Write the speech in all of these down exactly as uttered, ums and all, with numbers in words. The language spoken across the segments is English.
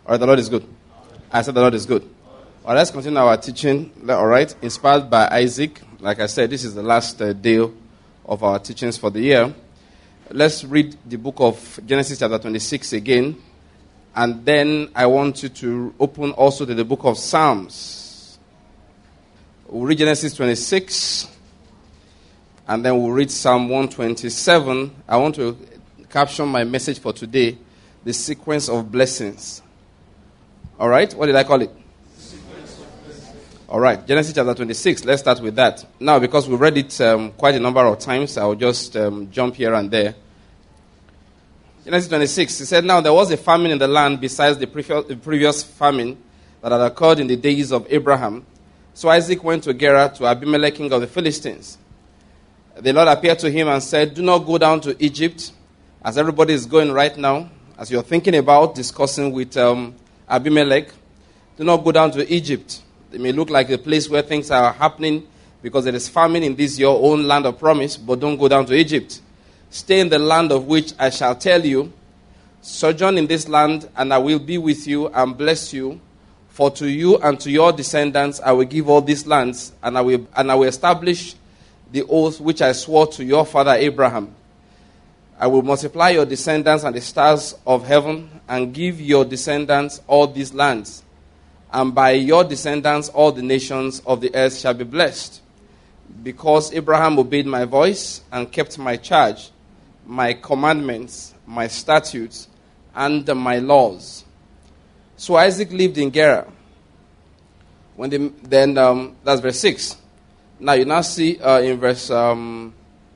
All right, the Lord is good. I said the Lord is good. All right, let's continue our teaching. All right, inspired by Isaac. Like I said, this is the last uh, day of our teachings for the year. Let's read the book of Genesis chapter twenty-six again. And then I want you to open also to the book of Psalms. We'll read Genesis twenty-six. And then we'll read Psalm one twenty-seven. I want to caption my message for today, the sequence of blessings. All right, what did I call it? All right, Genesis chapter twenty-six. Let's start with that. Now, because we read it um, quite a number of times, I'll just um, jump here and there. Genesis twenty-six, he said, now there was a famine in the land besides the previous famine that had occurred in the days of Abraham. So Isaac went to Gerar to Abimelech, king of the Philistines. The Lord appeared to him and said, do not go down to Egypt, as everybody is going right now, as you're thinking about discussing with um, Abimelech. Do not go down to Egypt. It may look like a place where things are happening because there is famine in this your own land of promise, but don't go down to Egypt. Stay in the land of which I shall tell you. Sojourn in this land, and I will be with you and bless you. For to you and to your descendants I will give all these lands, and I will and I will establish the oath which I swore to your father Abraham. I will multiply your descendants and the stars of heaven, and give your descendants all these lands. And by your descendants all the nations of the earth shall be blessed. Because Abraham obeyed my voice and kept my charge, my commandments, my statutes, and my laws. So Isaac lived in Gerar. When they, then um, that's verse six. Now you now see uh, in verse, um,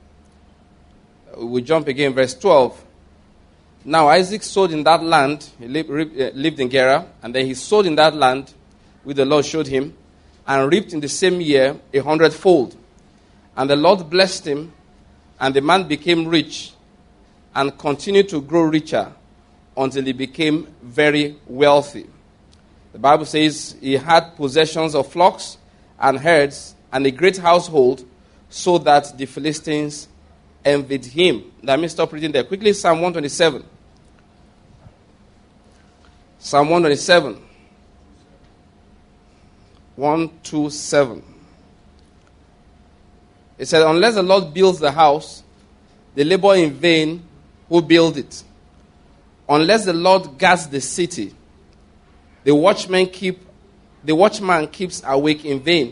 we jump again, verse twelve. Now Isaac sowed in that land, he lived, lived in Gerar, and then he sowed in that land, which the Lord showed him, and reaped in the same year a hundredfold. And the Lord blessed him, and the man became rich, and continued to grow richer, until he became very wealthy. The Bible says he had possessions of flocks and herds, and a great household, so that the Philistines envied him. Let me stop reading there. Quickly, Psalm one twenty-seven. Psalm one twenty-seven. one twenty-seven. It said, unless the Lord builds the house, they labor in vain who build it. Unless the Lord guards the city, the watchman keep the watchman keeps awake in vain.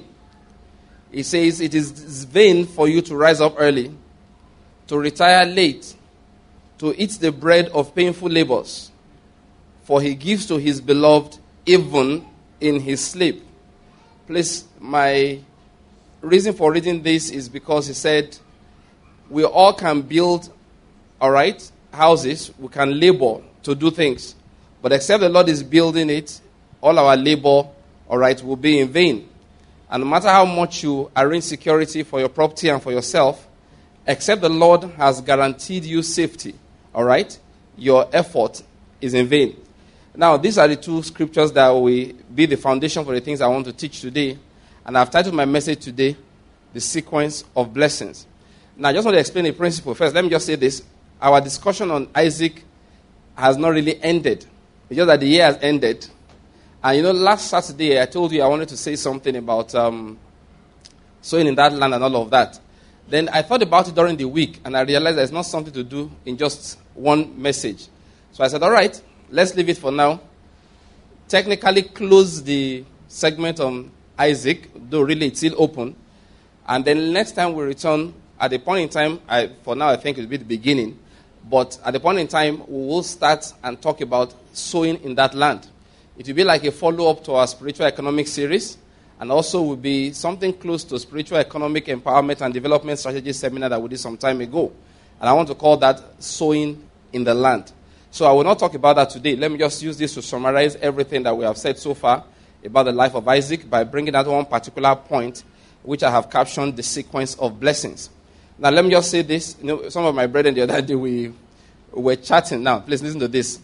He says, it is vain for you to rise up early, to retire late, to eat the bread of painful labors, for he gives to his beloved even in his sleep. Please, my reason for reading this is because he said, we all can build, all right, houses, we can labor to do things, but except the Lord is building it, all our labor, all right, will be in vain. And no matter how much you arrange security for your property and for yourself, except the Lord has guaranteed you safety, all right, your effort is in vain. Now, these are the two scriptures that will be the foundation for the things I want to teach today. And I've titled my message today, The Sequence of Blessings. Now, I just want to explain the principle. First, let me just say this. Our discussion on Isaac has not really ended. It's just that the year has ended. And you know, last Saturday, I told you I wanted to say something about um, sowing in that land and all of that. Then I thought about it during the week, and I realized there's not something to do in just one message. So I said, all right, let's leave it for now. Technically close the segment on Isaac, though really it's still open. And then next time we return, at the point in time, I, for now I think it will be the beginning, but at the point in time, we will start and talk about sowing in that land. It will be like a follow-up to our spiritual economic series, and also will be something close to spiritual economic empowerment and development strategy seminar that we did some time ago. And I want to call that sowing in the land. So I will not talk about that today. Let me just use this to summarize everything that we have said so far about the life of Isaac by bringing out one particular point, which I have captioned the sequence of blessings. Now, let me just say this. You know, some of my brethren the other day, we were chatting. Now, please listen to this.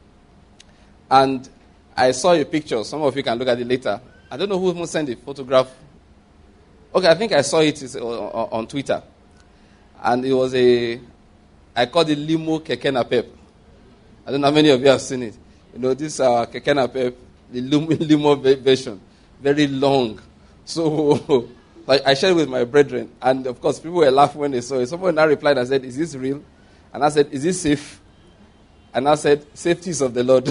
And I saw your picture. Some of you can look at it later. I don't know who sent the photograph. Okay, I think I saw it on Twitter. And it was a, I called it Limo Keke Napep. I don't know how many of you have seen it. You know, this uh, Keke Napep, the limo version, very long. So like, I shared it with my brethren, and of course, people were laughing when they saw it. Someone now replied and said, "Is this real?" And I said, "Is this safe?" And I said, "Safety is of the Lord."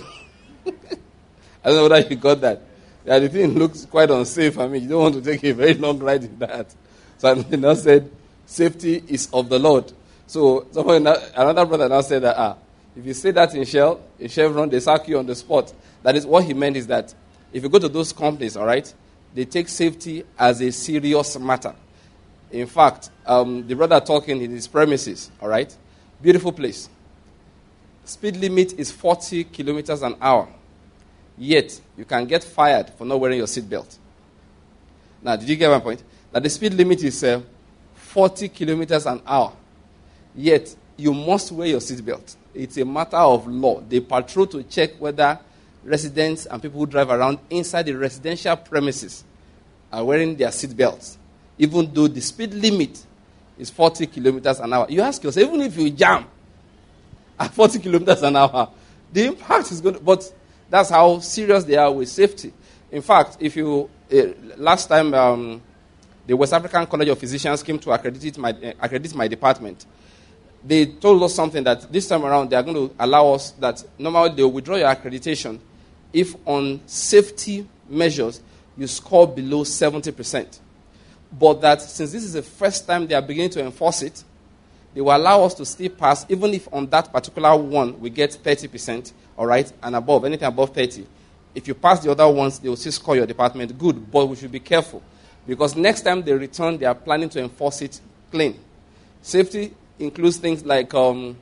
I don't know whether you got that. Yeah, the thing looks quite unsafe. I mean, you don't want to take a very long ride in that. So I now said, "Safety is of the Lord." So someone, another brother now said that, ah, if you say that in Shell, in Chevron, they sack you on the spot. That is what he meant is that if you go to those companies, all right, they take safety as a serious matter. In fact, um, the brother talking in his premises, all right, beautiful place. Speed limit is forty kilometers an hour. Yet, you can get fired for not wearing your seatbelt. Now, did you get my point? That the speed limit is uh, forty kilometers an hour. Yet, you must wear your seatbelt. It's a matter of law. They patrol to check whether residents and people who drive around inside the residential premises are wearing their seatbelts, even though the speed limit is forty kilometers an hour. You ask yourself, even if you jam at forty kilometers an hour, the impact is going to... But that's how serious they are with safety. In fact, if you... Uh, last time, um, the West African College of Physicians came to accredit my, uh, accredit my department. They told us something that this time around they are going to allow us that normally they will withdraw your accreditation if on safety measures you score below seventy percent. But that since this is the first time they are beginning to enforce it, they will allow us to still pass, even if on that particular one we get thirty percent, all right, and above, anything above thirty. If you pass the other ones, they will still score your department. Good, but we should be careful. Because next time they return, they are planning to enforce it clean. Safety includes things like um,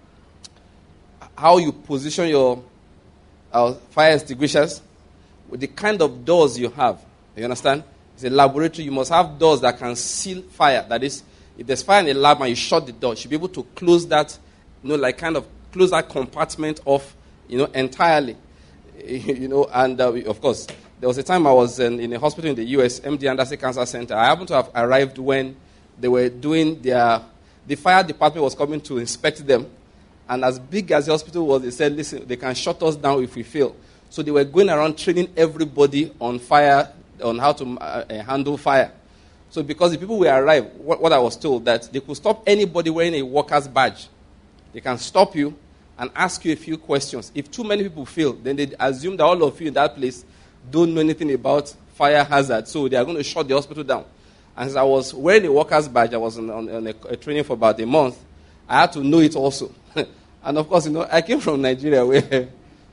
how you position your uh, fire extinguishers, with the kind of doors you have. You understand? It's a laboratory. You must have doors that can seal fire. That is, if there's fire in a lab and you shut the door, you should be able to close that, you know, like kind of close that compartment off, you know, entirely. You know, and uh, of course, there was a time I was in, in a hospital in the U S, M D Anderson Cancer Center. I happened to have arrived when they were doing their, the fire department was coming to inspect them. And as big as the hospital was, they said, listen, they can shut us down if we fail. So they were going around training everybody on fire, on how to uh, handle fire. So because the people will arrive, what, what I was told, that they could stop anybody wearing a worker's badge. They can stop you and ask you a few questions. If too many people fail, then they assume that all of you in that place don't know anything about fire hazard. So they are going to shut the hospital down. And as I was wearing a worker's badge, I was on, on, on a, a training for about a month. I had to know it also. And of course, you know, I came from Nigeria where...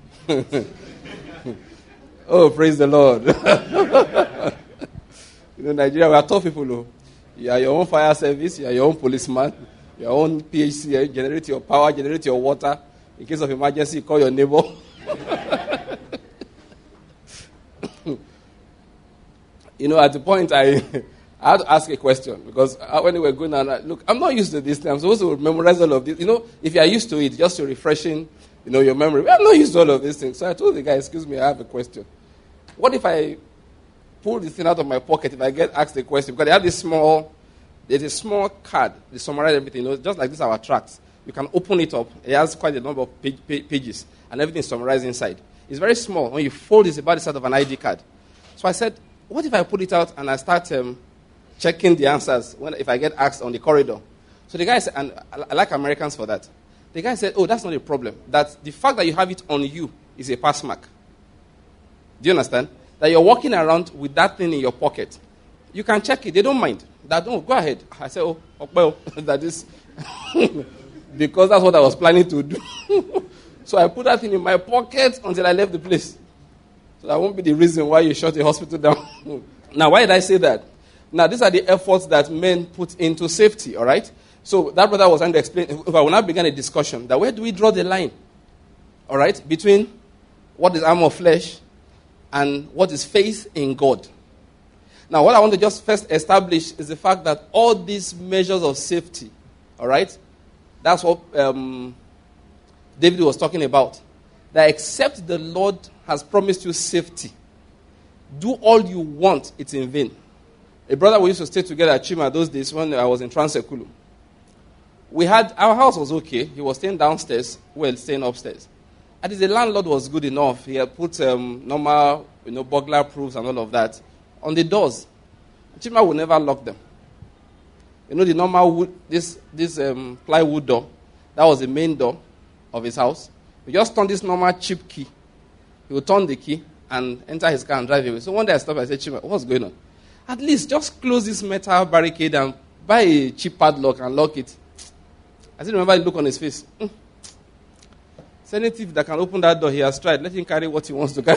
Oh, praise the Lord. You know, Nigeria, we are tough people. Though. You are your own fire service, you are your own policeman, your own P H C, generate your power, generate your water. In case of emergency, call your neighbor. You know, at the point, I, I had to ask a question. Because when we were going on, look, I'm not used to this thing. I'm supposed to memorize all of this. You know, if you are used to it, just to refreshing, you know, your memory. I'm not used to all of these things. So I told the guy, excuse me, I have a question. What if I pull this thing out of my pocket if I get asked a question? Because they have this small, there's a small card. They summarize everything. You know, just like this, our tracts. You can open it up. It has quite a number of page, page, pages. And everything is summarized inside. It's very small. When you fold it, it's about the size of an I D card. So I said, what if I pull it out and I start um, checking the answers when, if I get asked on the corridor? So the guy said, and I like Americans for that. The guy said, oh, that's not a problem. That the fact that you have it on you is a pass mark. Do you understand? That you're walking around with that thing in your pocket. You can check it. They don't mind. That don't go ahead. I said, oh, well, that is because that's what I was planning to do. So I put that thing in my pocket until I left the place. So that won't be the reason why you shut the hospital down. Now, why did I say that? Now, these are the efforts that men put into safety, all right? So that brother was trying to explain, if I will now begin a discussion, that where do we draw the line, all right, between what is arm of flesh and what is faith in God. Now, what I want to just first establish is the fact that all these measures of safety, all right, that's what um, David was talking about. That except the Lord has promised you safety, do all you want, it's in vain. A brother we used to stay together at Chima those days when I was in Transekulu. We had, our house was okay. He was staying downstairs, well, staying upstairs. At least the landlord was good enough. He had put um, normal, you know, burglar proofs and all of that on the doors. Chima would never lock them. You know the normal wood, this this um, plywood door, that was the main door of his house. He just turned this normal cheap key. He would turn the key and enter his car and drive away. So one day I stopped and I said, Chima, what's going on? At least just close this metal barricade and buy a cheap padlock and lock it. I still remember the look on his face. Mm. Any thief that can open that door, he has tried. Let him carry what he wants to carry.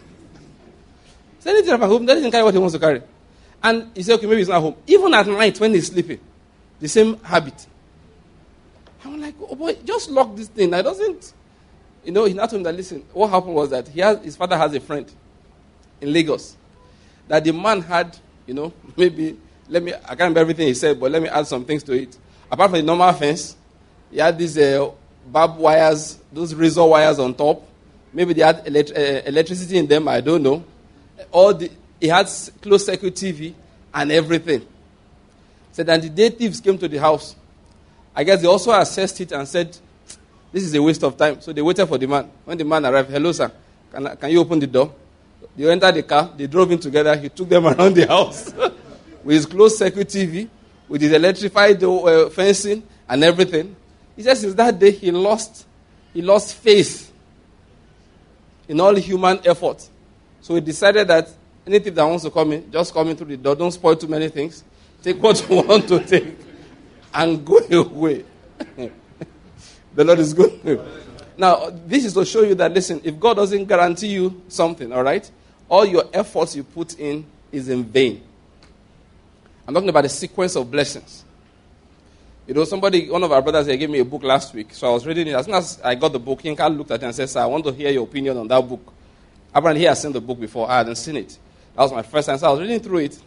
Any thief that can open, let him carry what he wants to carry. And he said, okay, maybe he's not home. Even at night when he's sleeping, the same habit. I'm like, oh boy, just lock this thing. I doesn't, you know, he not told him that, listen, what happened was that he has, his father has a friend in Lagos. That the man had, you know, maybe, let me, I can't remember everything he said, but let me add some things to it. Apart from the normal fence, he had this uh, barbed wires, those razor wires on top. Maybe they had elect- uh, electricity in them, I don't know. All the, he had closed circuit T V and everything. Said, and the day thieves came to the house, I guess they also assessed it and said, this is a waste of time. So they waited for the man. When the man arrived, hello sir, can, can you open the door? They entered the car, they drove in together, he took them around the house with his closed circuit T V, with his electrified uh, fencing and everything. He said since that day he lost, he lost faith in all human effort. So he decided that any thief that wants to come in, just come in through the door. Don't spoil too many things. Take what you want to take and go away. The Lord is good. Now, this is to show you that, listen, if God doesn't guarantee you something, all right, all your efforts you put in is in vain. I'm talking about the sequence of blessings. You know, somebody, one of our brothers here gave me a book last week. So I was reading it. As soon as I got the book, Yinka looked at it and said, sir, I want to hear your opinion on that book. Apparently he had seen the book before. I hadn't seen it. That was my first time. So I was reading through it.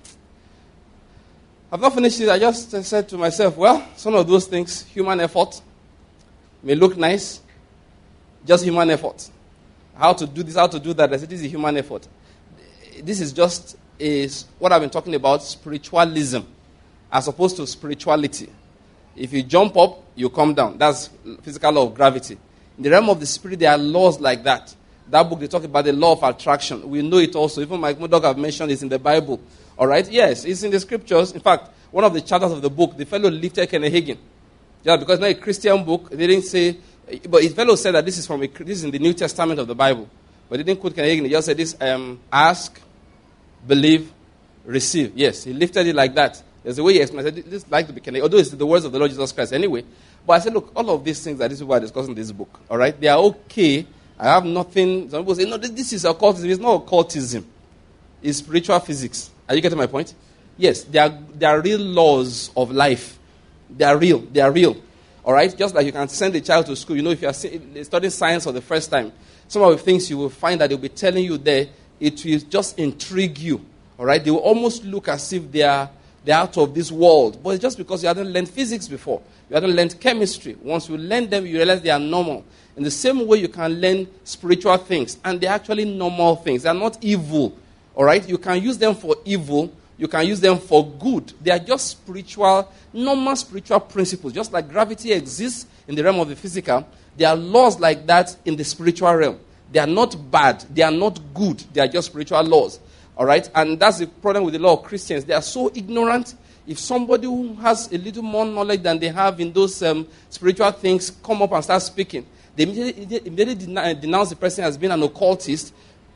I've not finished it. I just said to myself, well, some of those things, human effort, may look nice. Just human effort. How to do this, how to do that. I said, this is a human effort. This is just is what I've been talking about, spiritualism, as opposed to spirituality. If you jump up, you come down. That's physical law of gravity. In the realm of the spirit, there are laws like that. That book, they talk about the law of attraction. We know it also. Even Mike Murdoch have mentioned it in the Bible. All right? Yes, it's in the scriptures. In fact, one of the chapters of the book, the fellow lifted Kenneth Hagin. Yeah, because it's not a Christian book. They didn't say, but his fellow said that this is from a, this is in the New Testament of the Bible. But they didn't quote Kenneth Hagin. He just said this, um, ask, believe, receive. Yes, he lifted it like that. There's a way he explained. I said, this is like to be connected, although it's the words of the Lord Jesus Christ anyway. But I said, look, all of these things that these people are discussing in this book, all right, they are okay. I have nothing. Some people say, no, this is occultism. It's not occultism. It's spiritual physics. Are you getting my point? Yes, they are, they are real laws of life. They are real. They are real. All right? Just like you can send a child to school. You know, if you are studying science for the first time, some of the things you will find that they'll be telling you there, it will just intrigue you. All right? They will almost look as if they are they're out of this world. But it's just because you haven't learned physics before. You haven't learned chemistry. Once you learn them, you realize they are normal. In the same way, you can learn spiritual things. And they're actually normal things. They're not evil. All right? You can use them for evil. You can use them for good. They are just spiritual, normal spiritual principles. Just like gravity exists in the realm of the physical, there are laws like that in the spiritual realm. They are not bad. They are not good. They are just spiritual laws. All right? And that's the problem with a lot of Christians. They are so ignorant. If somebody who has a little more knowledge than they have in those um, spiritual things come up and start speaking, they immediately, immediately denounce the person as being an occultist,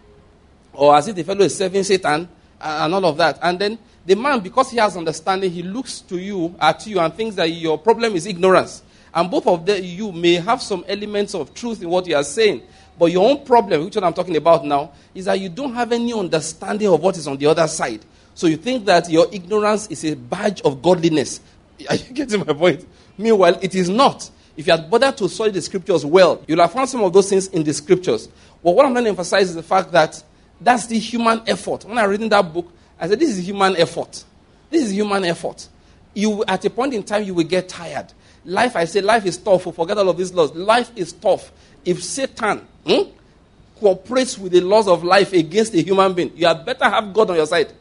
or as if the fellow is serving Satan, and all of that. And then the man, because he has understanding, he looks to you, at you, and thinks that your problem is ignorance. And both of them, you may have some elements of truth in what you are saying. But your own problem, which one I'm talking about now, is that you don't have any understanding of what is on the other side. So you think that your ignorance is a badge of godliness. Are you getting my point? Meanwhile, it is not. If you had bothered to study the scriptures well, you'll have found some of those things in the scriptures. But what I'm going to emphasize is the fact that that's the human effort. When I read in that book, I said, this is human effort. This is human effort. You, at a point in time, you will get tired. Life, I say, life is tough. Forget all of these laws. Life is tough. If Satan hmm, cooperates with the laws of life against a human being, you had better have God on your side.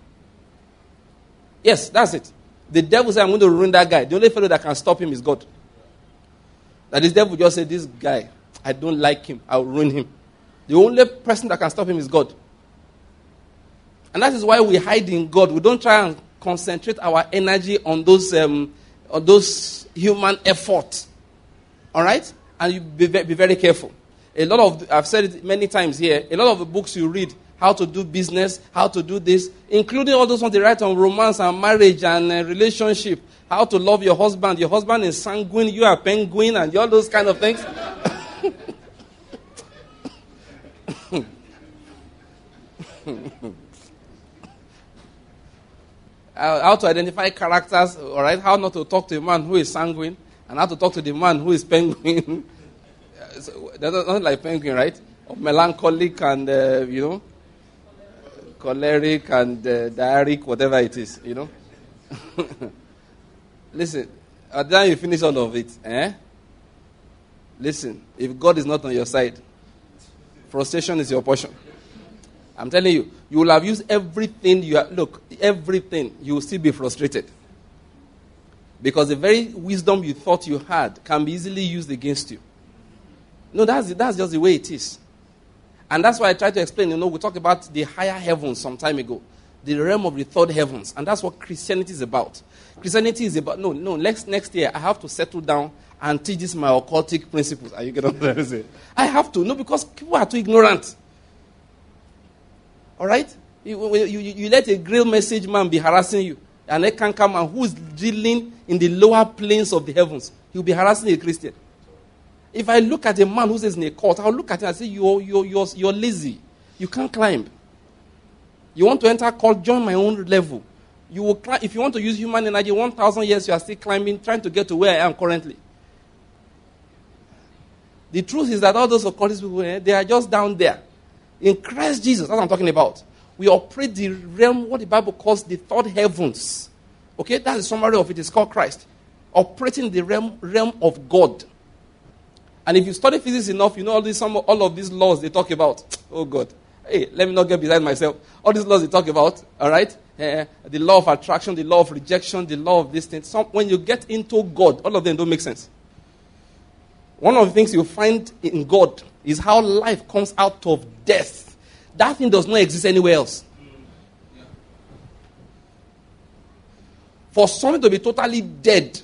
Yes, that's it. The devil said, I'm going to ruin that guy. The only fellow that can stop him is God. That this devil just said, this guy, I don't like him. I'll ruin him. The only person that can stop him is God. And that is why we hide in God. We don't try and concentrate our energy on those um, on those human efforts. All right? And you be, be very careful. A lot of, I've said it many times here, a lot of the books you read, how to do business, how to do this, including all those ones they write on romance and marriage and uh, relationship, how to love your husband. Your husband is sanguine, you are penguin, and all those kind of things. How to identify characters, all right? How not to talk to a man who is sanguine, and how to talk to the man who is penguin. So, that's not like penguin, right? Or melancholic and, uh, you know, choleric and uh, diarrheic, whatever it is, you know. Listen, at the time you finish all of it, eh? Listen, if God is not on your side, frustration is your portion. I'm telling you, you will have used everything you have, look, everything, you will still be frustrated. Because the very wisdom you thought you had can be easily used against you. No, that's, that's just the way it is. And that's why I try to explain, you know, we talked about the higher heavens some time ago. The realm of the third heavens. And that's what Christianity is about. Christianity is about, no, no, next, next year I have to settle down and teach this my occultic principles. Are you getting what I'm saying? I have to. No, because people are too ignorant. All right? You, you, you let a grill message man be harassing you. And a canker man who is dealing in the lower planes of the heavens, he'll be harassing a Christian. If I look at a man who says in a court, I'll look at him and say, you're, you're, you're, you're lazy. You can't climb. You want to enter court, join my own level. You will climb. If you want to use human energy, one thousand years you are still climbing, trying to get to where I am currently. The truth is that all those occultist people, eh, they are just down there. In Christ Jesus, that's what I'm talking about. We operate the realm, what the Bible calls the third heavens. Okay, that's the summary of it. It's called Christ. Operating the realm, realm of God. And if you study physics enough, you know all, these, some, all of these laws they talk about. Oh God. Hey, let me not get beside myself. All these laws they talk about, all right? Uh, the law of attraction, the law of rejection, the law of this thing. Some, when you get into God, all of them don't make sense. One of the things you find in God is how life comes out of death. That thing does not exist anywhere else. For something to be totally dead,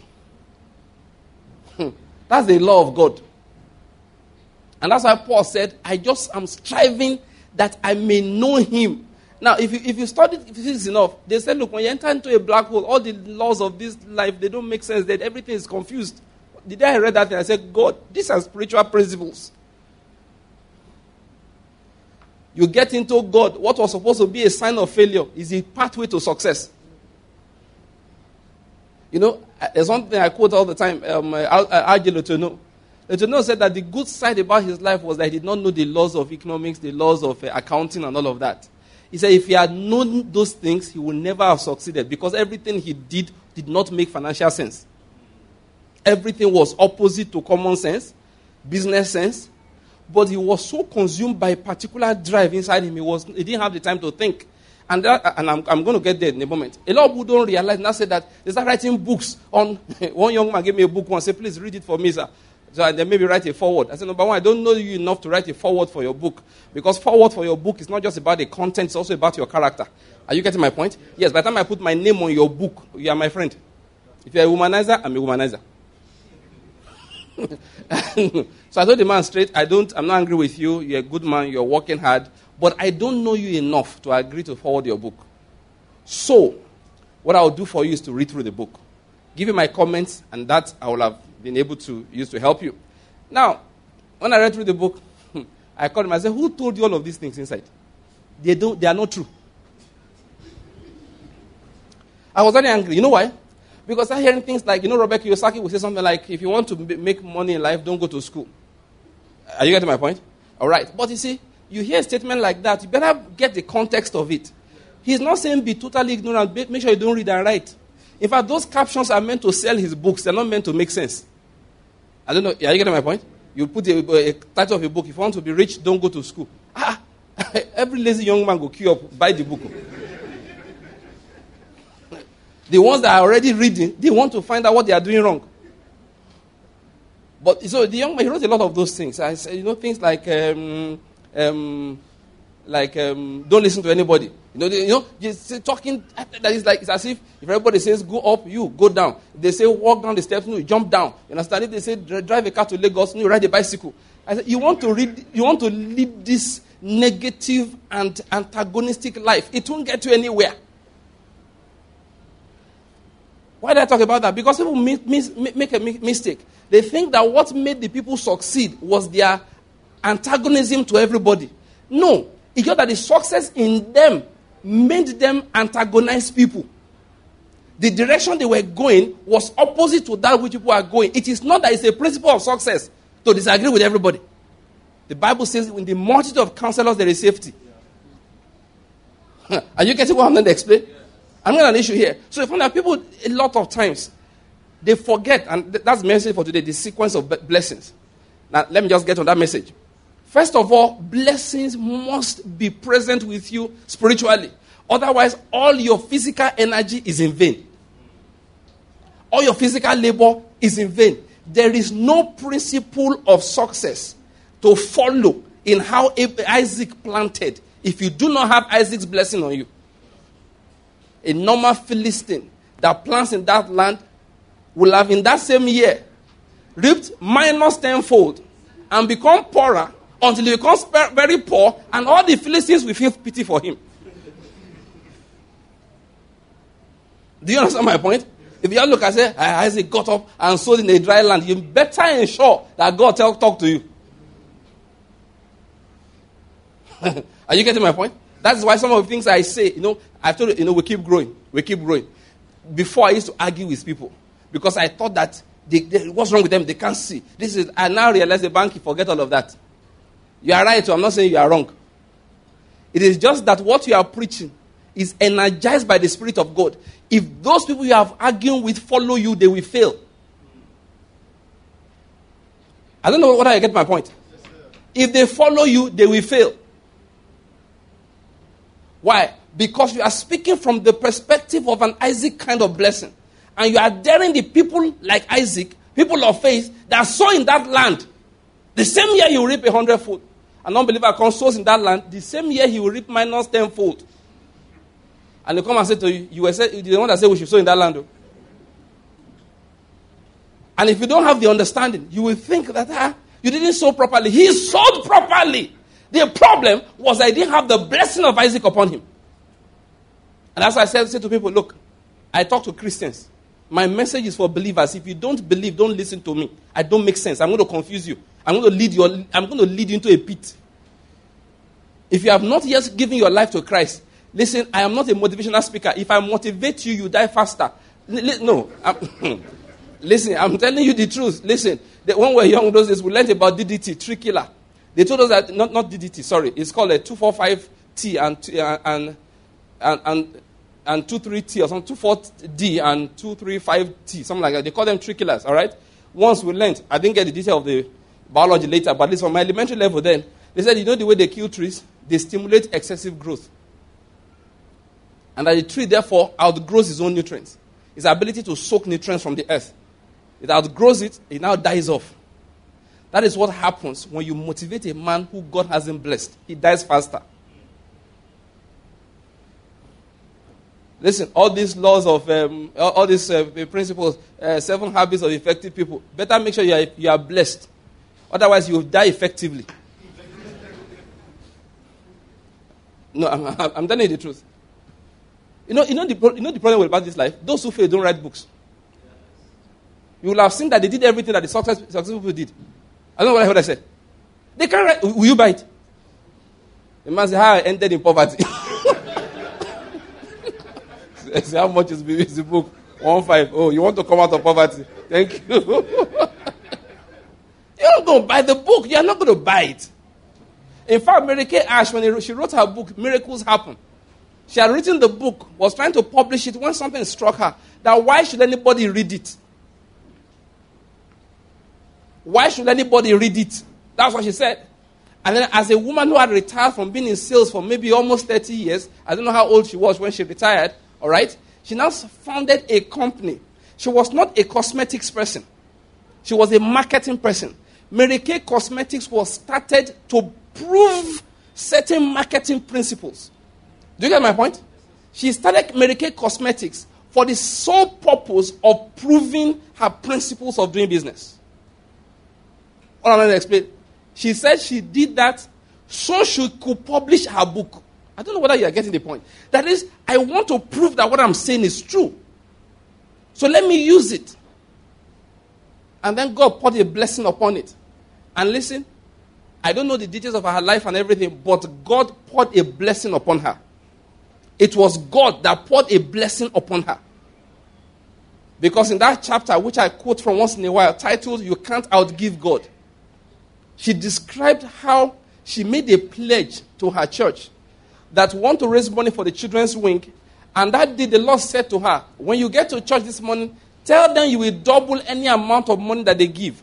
that's the law of God. And that's why Paul said, I just am striving that I may know him. Now, if you, if you study physics enough, they said, look, when you enter into a black hole, all the laws of this life, they don't make sense. That everything is confused. The day I read that thing, I said, God, these are spiritual principles. You get into God, what was supposed to be a sign of failure is a pathway to success. You know, there's one thing I quote all the time, um, R J Letourneau. Letourneau said that the good side about his life was that he did not know the laws of economics, the laws of uh, accounting and all of that. He said if he had known those things, he would never have succeeded because everything he did did not make financial sense. Everything was opposite to common sense, business sense, but he was so consumed by a particular drive inside him, he, was, he didn't have the time to think. And, that, and I'm, I'm going to get there in a moment. A lot of people don't realize, now say that they start writing books on, one young man gave me a book once, said, please read it for me, sir. So then maybe write a foreword. I said, number one, I don't know you enough to write a foreword for your book. Because foreword for your book is not just about the content, it's also about your character. Are you getting my point? Yes, by the time I put my name on your book, you are my friend. If you're a womanizer, I'm a womanizer. So I told the man straight, I don't, I'm not angry with you, you're a good man, you're working hard, but I don't know you enough to agree to forward your book. So, what I'll do for you is to read through the book. Give you my comments, and that I will have been able to use to help you. Now, when I read through the book, I called him, I said, who told you all of these things inside? They don't, they are not true. I was very angry. You know why? Because I'm hearing things like, you know, Robert Kiyosaki will say something like, if you want to make money in life, don't go to school. Are you getting my point? All right. But you see, you hear a statement like that, you better get the context of it. He's not saying be totally ignorant. Make sure you don't read and write. In fact, those captions are meant to sell his books. They're not meant to make sense. I don't know. Are you getting my point? You put a, a title of a book. If you want to be rich, don't go to school. Ah, every lazy young man go queue up, buy the book. The ones that are already reading, they want to find out what they are doing wrong. But so the young man, he wrote a lot of those things. I said, you know, things like, um, um, like um, don't listen to anybody. You know, they, you know, just talking. That is like it's as if if everybody says go up, you go down. If they say walk down the steps, you jump down. You understand? If they say drive a car to Lagos, you ride a bicycle. I said, you want to read, you want to lead this negative and antagonistic life. It won't get you anywhere. Why did I talk about that? Because people make, make a mistake. They think that what made the people succeed was their antagonism to everybody. No. It's just that the success in them made them antagonize people. The direction they were going was opposite to that which people are going. It is not that it's a principle of success to disagree with everybody. The Bible says in the multitude of counselors there is safety. Yeah. Are you getting what I'm going to explain? Yeah. I'm going to an issue here. So you find that people, a lot of times, they forget, and that's the message for today, the sequence of blessings. Now, let me just get on that message. First of all, blessings must be present with you spiritually. Otherwise, all your physical energy is in vain. All your physical labor is in vain. There is no principle of success to follow in how Isaac planted if you do not have Isaac's blessing on you. A normal Philistine that plants in that land will have in that same year reaped minus tenfold and become poorer until he becomes very poor, and all the Philistines will feel pity for him. Do you understand my point? If you look and say, Isaac got up and sowed in a dry land, you better ensure that God tell, talk to you. Are you getting my point? That's why some of the things I say, you know, I've told you, you know, we keep growing. We keep growing. Before I used to argue with people because I thought that they, they, what's wrong with them? They can't see. This is, I now realize the bank, forget all of that. You are right, so I'm not saying you are wrong. It is just that what you are preaching is energized by the Spirit of God. If those people you have arguing with follow you, they will fail. I don't know whether I get my point. Yes, if they follow you, they will fail. Why? Because you are speaking from the perspective of an Isaac kind of blessing. And you are daring the people like Isaac, people of faith, that sow in that land. The same year he will reap a hundredfold. An unbeliever comes, sows in that land. The same year he will reap minus tenfold. And they come and say to you, you were say, the one that said we should sow in that land. Though. And if you don't have the understanding, you will think that ah, you didn't sow properly. He sowed properly. The problem was I didn't have the blessing of Isaac upon him. And that's why I said, say to people, look, I talk to Christians. My message is for believers. If you don't believe, don't listen to me. I don't make sense. I'm going to confuse you. I'm going to lead you. I'm going to lead you into a pit. If you have not yet given your life to Christ, listen, I am not a motivational speaker. If I motivate you, you die faster. L- no. I'm listen, I'm telling you the truth. Listen, the, when we were young those days, we learned about D D T, tree killer. They told us that, not, not D D T, sorry. It's called a two forty-five T and, and, and, and, and two thirty T or something, two forty D and two thirty-five T, something like that. They call them tree killers, all right? Once we learned, I didn't get the detail of the biology later, but at least from my elementary level then, they said, you know the way they kill trees? They stimulate excessive growth. And that the tree, therefore, outgrows its own nutrients. Its ability to soak nutrients from the earth. It outgrows it, it now dies off. That is what happens when you motivate a man who God hasn't blessed. He dies faster. Listen, all these laws of, um, all, all these uh, principles, uh, seven habits of effective people, better make sure you are, you are blessed. Otherwise, you will die effectively. No, I'm, I'm telling you the truth. You know, you know, the, you know the problem about this life? Those who fail don't write books. You will have seen that they did everything that the success, successful people did. I don't know what I heard I said. They can't write. Will you buy it? The man said, how I ended in poverty. Say, how much is the book? One five. Oh, you want to come out of poverty? Thank you. You're not going to buy the book. You're not going to buy it. In fact, Mary Kay Ash, when she wrote her book, Miracles Happen, she had written the book, was trying to publish it when something struck her. That why should anybody read it? Why should anybody read it? That's what she said. And then as a woman who had retired from being in sales for maybe almost thirty years, I don't know how old she was when she retired, all right? She now founded a company. She was not a cosmetics person. She was a marketing person. Mary Kay Cosmetics was started to prove certain marketing principles. Do you get my point? She started Mary Kay Cosmetics for the sole purpose of proving her principles of doing business. What I'm going to explain. She said she did that so she could publish her book. I don't know whether you are getting the point. That is, I want to prove that what I'm saying is true. So let me use it. And then God poured a blessing upon it. And listen, I don't know the details of her life and everything, but God poured a blessing upon her. It was God that poured a blessing upon her. Because in that chapter, which I quote from once in a while, titled, You Can't Outgive God, she described how she made a pledge to her church that want to raise money for the children's wing. And that day the Lord said to her, when you get to church this morning, tell them you will double any amount of money that they give.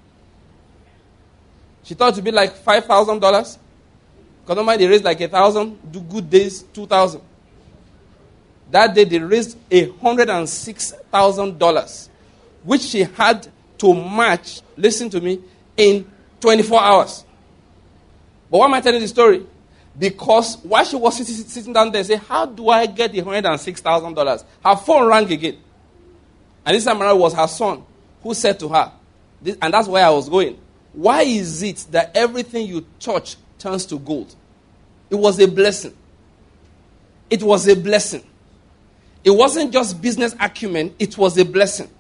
She thought it would be like five thousand dollars. Because normally they raise like one thousand, do good days, two thousand. That day they raised one hundred six thousand dollars, which she had to match, listen to me, in twenty-four hours. But why am I telling the story? Because while she was sitting, sitting down there, say, how do I get the one hundred six thousand dollars? Her phone rang again. And this time around was her son who said to her, this, and that's where I was going, why is it that everything you touch turns to gold? It was a blessing. It was a blessing. It wasn't just business acumen, it was a blessing.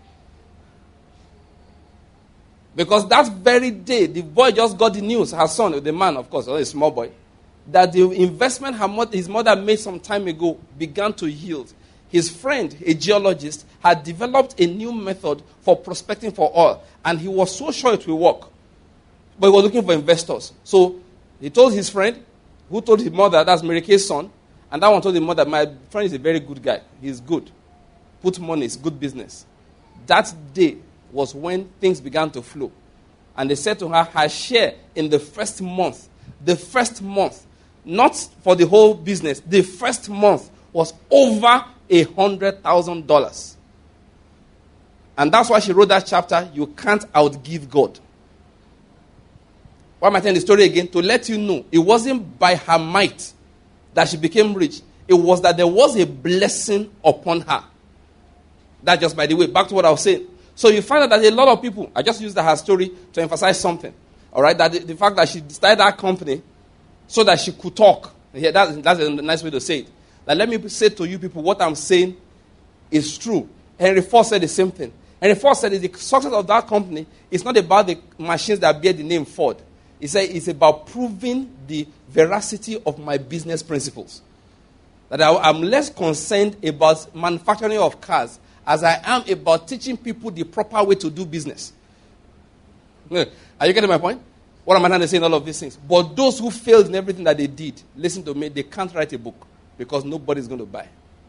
Because that very day, the boy just got the news, her son, the man, of course, a small boy, that the investment her mother, his mother made some time ago began to yield. His friend, a geologist, had developed a new method for prospecting for oil, and he was so sure it will work. But he was looking for investors. So he told his friend, who told his mother, that's Mary Kay's son, and that one told the mother, my friend is a very good guy. He's good. Put money, it's good business. That day was when things began to flow. And they said to her, her share in the first month, the first month, not for the whole business, the first month was over a hundred thousand dollars. And that's why she wrote that chapter, You Can't Outgive God. Why am I telling the story again? To let you know, it wasn't by her might that she became rich. It was that there was a blessing upon her. That just by the way, back to what I was saying. So you find out that a lot of people, I just used her story to emphasize something. All right, that the, the fact that she started that company so that she could talk. Yeah, that's, that's a nice way to say it. Now let me say to you people, what I'm saying is true. Henry Ford said the same thing. Henry Ford said the success of that company is not about the machines that bear the name Ford. He said it's about proving the veracity of my business principles. That I, I'm less concerned about manufacturing of cars as I am about teaching people the proper way to do business. Are you getting my point? What am I trying to say in all of these things? But those who failed in everything that they did, listen to me, they can't write a book because nobody's going to buy.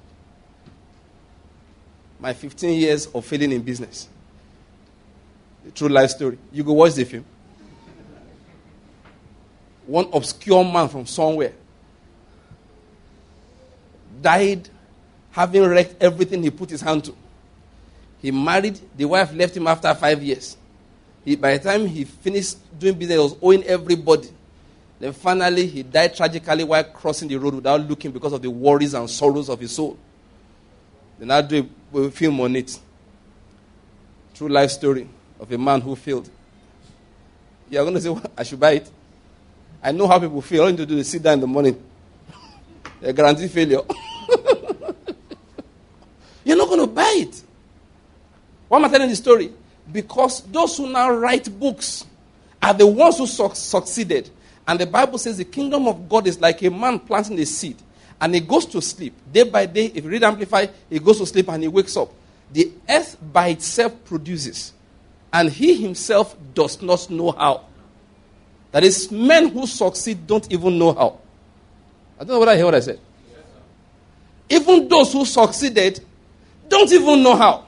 My fifteen years of failing in business. The true life story. You go watch the film. One obscure man from somewhere died having wrecked everything he put his hand to. He married, the wife left him after five years. He, by the time he finished doing business, he was owing everybody. Then finally, he died tragically while crossing the road without looking because of the worries and sorrows of his soul. Then I do a film on it. True life story of a man who failed. You're going to say, well, I should buy it. I know how people feel. All you need to do is sit down in the morning. They guarantee failure. You're not going to buy it. Why am I telling the story? Because those who now write books are the ones who su- succeeded. And the Bible says the kingdom of God is like a man planting a seed. And he goes to sleep. Day by day, if you read Amplify, he goes to sleep and he wakes up. The earth by itself produces. And he himself does not know how. That is, men who succeed don't even know how. I don't know whether I hear what I said. Yes, even those who succeeded don't even know how.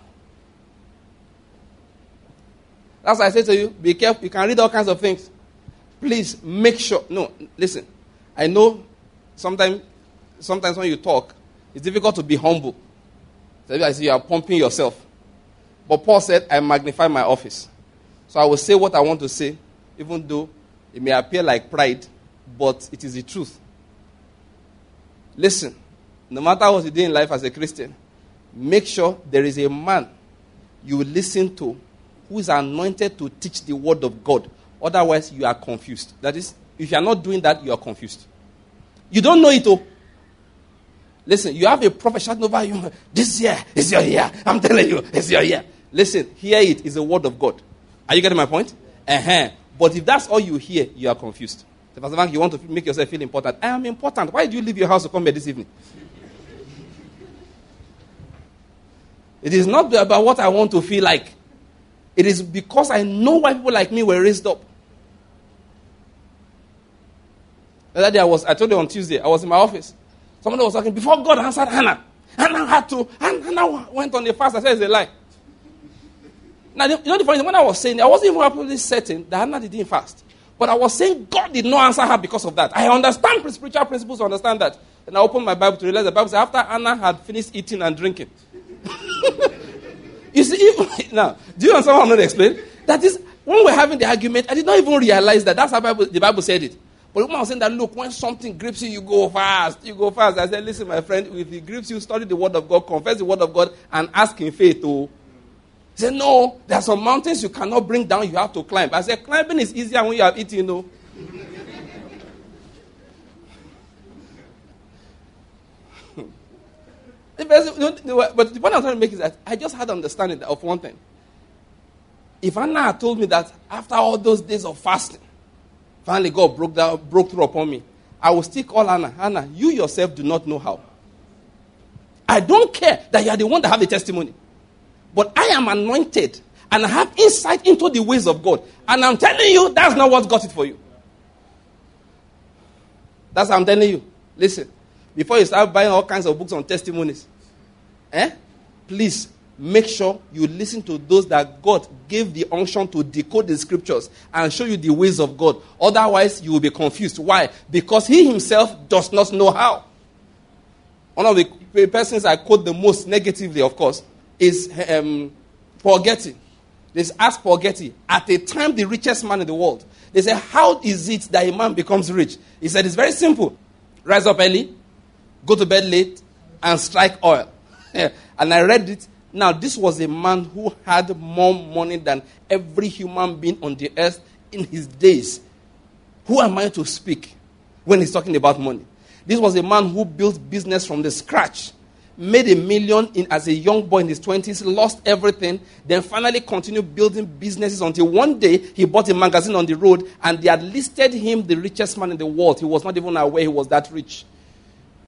That's why I say to you, be careful. You can read all kinds of things. Please make sure. No, listen. I know sometimes, sometimes when you talk, it's difficult to be humble. So I see you are pumping yourself. But Paul said, I magnify my office. So I will say what I want to say, even though it may appear like pride, but it is the truth. Listen, no matter what you do in life as a Christian, make sure there is a man you will listen to who is anointed to teach the word of God. Otherwise, you are confused. That is, if you are not doing that, you are confused. You don't know it, oh. Listen, you have a prophet shouting over you. This year is your year. I'm telling you, it's your year. Listen, hear it. It's the word of God. Are you getting my point? Uh-huh. But if that's all you hear, you are confused. So, Pastor Frank, you want to make yourself feel important. I am important. Why do you leave your house to come here this evening? It is not about what I want to feel like. It is because I know why people like me were raised up. The other day I was, I told you on Tuesday, I was in my office. Somebody was talking, before God answered Hannah, Hannah had to, Hannah went on the fast. I said, it's a lie. Now, you know the funny thing, when I was saying, I wasn't even absolutely certain that Hannah didn't fast. But I was saying God did not answer her because of that. I understand spiritual principles to understand that. And I opened my Bible to realize the Bible says after Hannah had finished eating and drinking. You see, if, now, do you understand what I'm going to explain? That is, when we're having the argument, I did not even realize that. That's how Bible, the Bible said it. But when I was saying that, look, when something grips you, you go fast. You go fast. I said, listen, my friend, if it grips you, study the word of God, confess the word of God, and ask in faith. Oh. He said, no, there are some mountains you cannot bring down, you have to climb. I said, climbing is easier when you have eaten, you know. But the point I'm trying to make is that I just had understanding of one thing. If Hannah had told me that after all those days of fasting, finally God broke down, broke through upon me, I will still call Hannah. Hannah, you yourself do not know how. I don't care that you are the one that have the testimony. But I am anointed and I have insight into the ways of God. And I'm telling you, that's not what got it for you. That's what I'm telling you. Listen, before you start buying all kinds of books on testimonies, eh, please make sure you listen to those that God gave the unction to decode the scriptures and show you the ways of God. Otherwise, you will be confused. Why? Because he himself does not know how. One of the persons I quote the most negatively, of course, is um, Paul Getty. They ask Paul Getty, at a time the richest man in the world, they say, how is it that a man becomes rich? He said, it's very simple. Rise up early, go to bed late, and strike oil. And I read it. Now, this was a man who had more money than every human being on the earth in his days. Who am I to speak when he's talking about money? This was a man who built business from the scratch, made a million in, as a young boy in his twenties, lost everything, then finally continued building businesses until one day he bought a magazine on the road and they had listed him the richest man in the world. He was not even aware he was that rich.